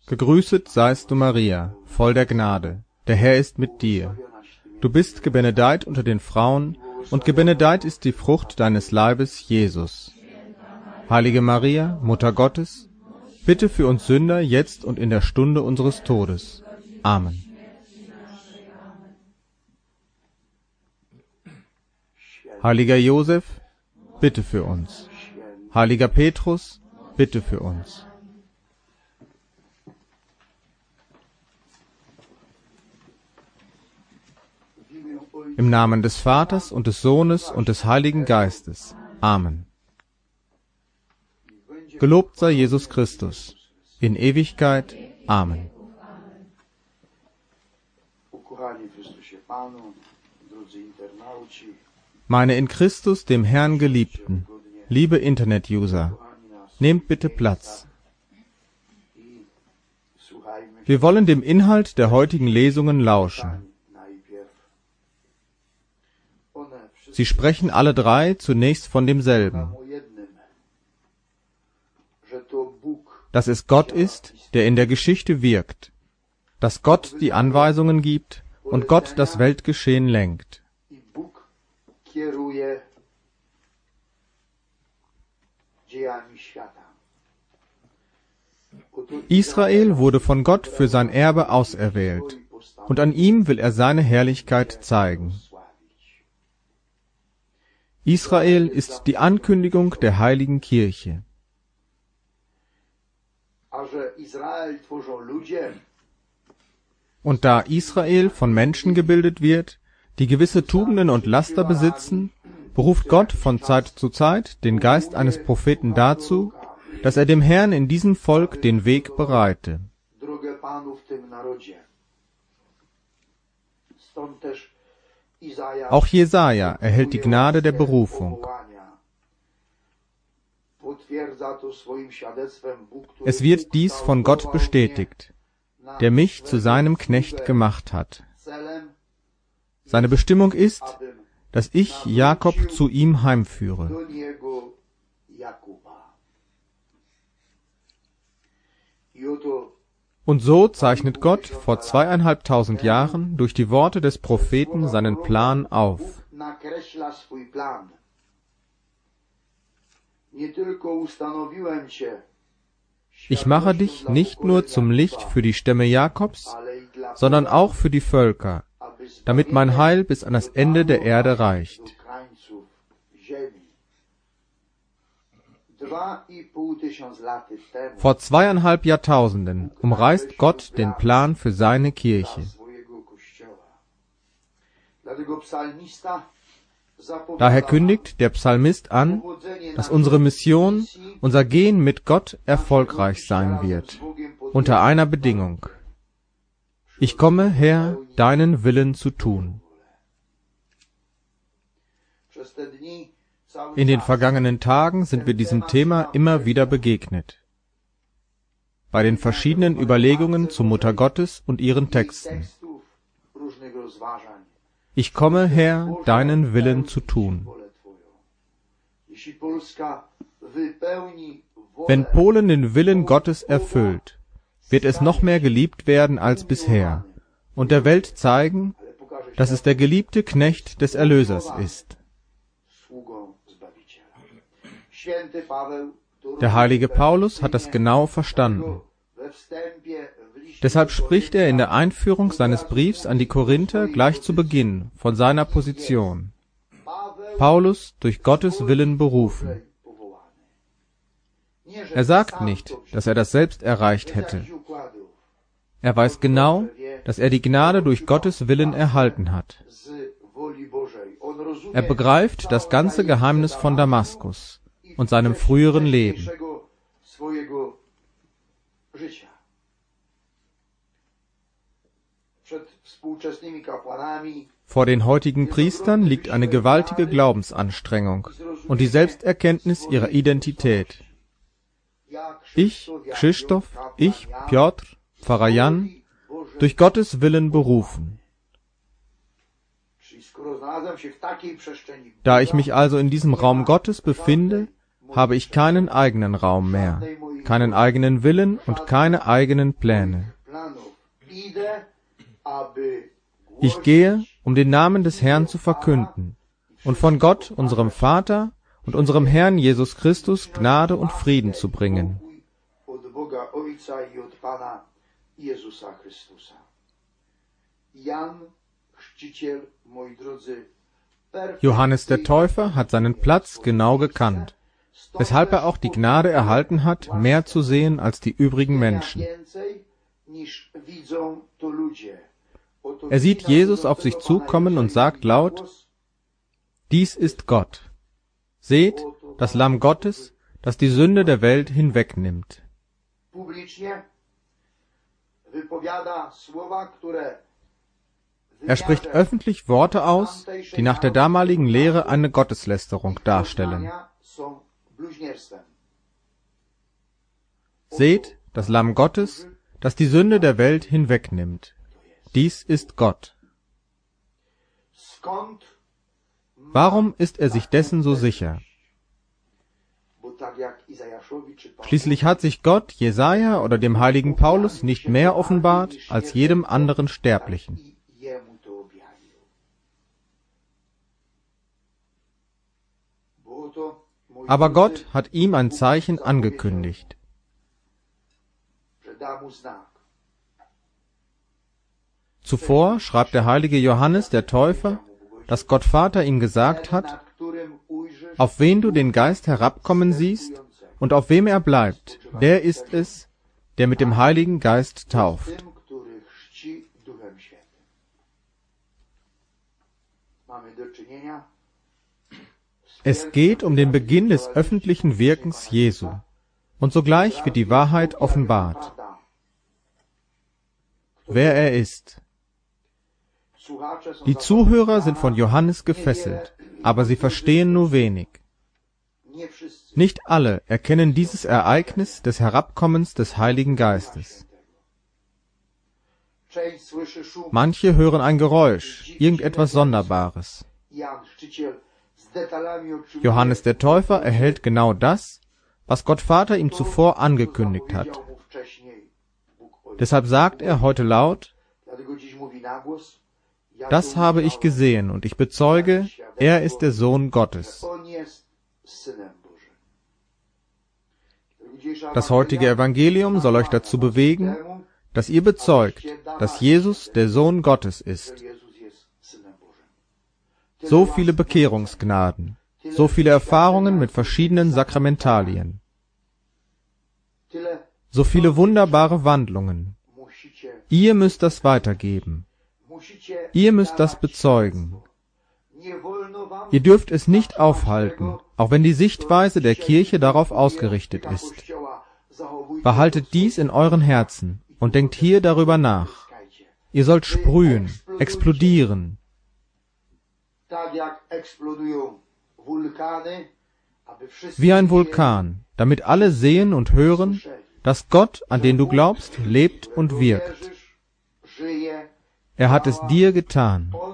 Gegrüßet seist du, Maria, voll der Gnade, der Herr ist mit dir. Du bist gebenedeit unter den Frauen, und gebenedeit ist die Frucht deines Leibes, Jesus. Heilige Maria, Mutter Gottes, bitte für uns Sünder, jetzt und in der Stunde unseres Todes. Amen. Heiliger Josef, bitte für uns. Heiliger Petrus, bitte für uns. Im Namen des Vaters und des Sohnes und des Heiligen Geistes. Amen. Gelobt sei Jesus Christus, in Ewigkeit. Amen. Meine in Christus, dem Herrn Geliebten, liebe Internet-User, nehmt bitte Platz. Wir wollen dem Inhalt der heutigen Lesungen lauschen. Sie sprechen alle drei zunächst von demselben, dass es Gott ist, der in der Geschichte wirkt, dass Gott die Anweisungen gibt und Gott das Weltgeschehen lenkt. Israel wurde von Gott für sein Erbe auserwählt, und an ihm will er seine Herrlichkeit zeigen. Israel ist die Ankündigung der heiligen Kirche. Und da Israel von Menschen gebildet wird, die gewisse Tugenden und Laster besitzen, beruft Gott von Zeit zu Zeit den Geist eines Propheten dazu, dass er dem Herrn in diesem Volk den Weg bereite. Auch Jesaja erhält die Gnade der Berufung. Es wird dies von Gott bestätigt, der mich zu seinem Knecht gemacht hat. Seine Bestimmung ist, dass ich Jakob zu ihm heimführe. Und so zeichnet Gott vor 2500 Jahren durch die Worte des Propheten seinen Plan auf. Ich mache dich nicht nur zum Licht für die Stämme Jakobs, sondern auch für die Völker, damit mein Heil bis an das Ende der Erde reicht. Vor 2500 Jahrtausenden umreißt Gott den Plan für seine Kirche. Daher kündigt der Psalmist an, dass unsere Mission, unser Gehen mit Gott erfolgreich sein wird, unter einer Bedingung. Ich komme, Herr, deinen Willen zu tun. In den vergangenen Tagen sind wir diesem Thema immer wieder begegnet. Bei den verschiedenen Überlegungen zu Mutter Gottes und ihren Texten. Ich komme, Herr, deinen Willen zu tun. Wenn Polen den Willen Gottes erfüllt, wird es noch mehr geliebt werden als bisher und der Welt zeigen, dass es der geliebte Knecht des Erlösers ist. Der heilige Paulus hat das genau verstanden. Deshalb spricht er in der Einführung seines Briefs an die Korinther gleich zu Beginn von seiner Position. Paulus durch Gottes Willen berufen. Er sagt nicht, dass er das selbst erreicht hätte. Er weiß genau, dass er die Gnade durch Gottes Willen erhalten hat. Er begreift das ganze Geheimnis von Damaskus und seinem früheren Leben. Vor den heutigen Priestern liegt eine gewaltige Glaubensanstrengung und die Selbsterkenntnis ihrer Identität. Ich, Krzysztof, ich, Piotr, Pfarrer Jan, durch Gottes Willen berufen. Da ich mich also in diesem Raum Gottes befinde, habe ich keinen eigenen Raum mehr, keinen eigenen Willen und keine eigenen Pläne. Ich gehe, um den Namen des Herrn zu verkünden und von Gott, unserem Vater und unserem Herrn Jesus Christus Gnade und Frieden zu bringen. Johannes der Täufer hat seinen Platz genau gekannt, weshalb er auch die Gnade erhalten hat, mehr zu sehen als die übrigen Menschen. Er sieht Jesus auf sich zukommen und sagt laut: Dies ist Gott. Seht, das Lamm Gottes, das die Sünde der Welt hinwegnimmt. Er spricht öffentlich Worte aus, die nach der damaligen Lehre eine Gotteslästerung darstellen. Seht, das Lamm Gottes, das die Sünde der Welt hinwegnimmt. Dies ist Gott. Warum ist er sich dessen so sicher? Schließlich hat sich Gott Jesaja oder dem heiligen Paulus nicht mehr offenbart als jedem anderen Sterblichen. Aber Gott hat ihm ein Zeichen angekündigt. Zuvor schreibt der heilige Johannes der Täufer, dass Gott Vater ihm gesagt hat: Auf wen du den Geist herabkommen siehst und auf wem er bleibt, der ist es, der mit dem Heiligen Geist tauft. Es geht um den Beginn des öffentlichen Wirkens Jesu, und sogleich wird die Wahrheit offenbart, wer er ist. Die Zuhörer sind von Johannes gefesselt, aber sie verstehen nur wenig. Nicht alle erkennen dieses Ereignis des Herabkommens des Heiligen Geistes. Manche hören ein Geräusch, irgendetwas Sonderbares. Johannes der Täufer erhält genau das, was Gott Vater ihm zuvor angekündigt hat. Deshalb sagt er heute laut: Das habe ich gesehen, und ich bezeuge, er ist der Sohn Gottes. Das heutige Evangelium soll euch dazu bewegen, dass ihr bezeugt, dass Jesus der Sohn Gottes ist. So viele Bekehrungsgnaden, so viele Erfahrungen mit verschiedenen Sakramentalien, so viele wunderbare Wandlungen. Ihr müsst das weitergeben. Ihr müsst das bezeugen. Ihr dürft es nicht aufhalten, auch wenn die Sichtweise der Kirche darauf ausgerichtet ist. Behaltet dies in euren Herzen und denkt hier darüber nach. Ihr sollt sprühen, explodieren. Wie ein Vulkan, damit alle sehen und hören, dass Gott, an den du glaubst, lebt und wirkt. Er hat es dir getan.